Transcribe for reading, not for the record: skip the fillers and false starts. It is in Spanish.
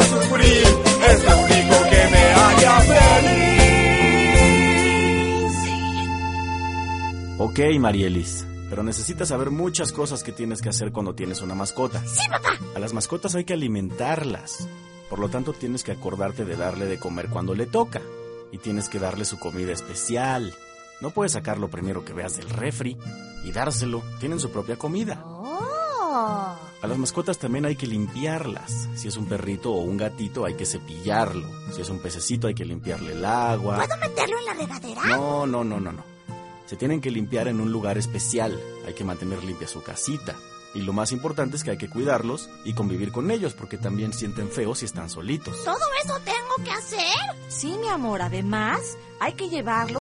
sufrir, es lo único que me haría feliz. Ok, Marielis, pero necesitas saber muchas cosas que tienes que hacer cuando tienes una mascota. ¡Sí, papá! A las mascotas hay que alimentarlas. Por lo tanto, tienes que acordarte de darle de comer cuando le toca. Y tienes que darle su comida especial. No puedes sacar lo primero que veas del refri y dárselo. Tienen su propia comida. ¡Oh! A las mascotas también hay que limpiarlas. Si es un perrito o un gatito, hay que cepillarlo. Si es un pececito, hay que limpiarle el agua. ¿Puedo meterlo en la regadera? No. Se tienen que limpiar en un lugar especial. Hay que mantener limpia su casita. Y lo más importante es que hay que cuidarlos y convivir con ellos, porque también sienten feo si están solitos. ¿Todo eso tengo que hacer? Sí, mi amor, además hay que llevarlo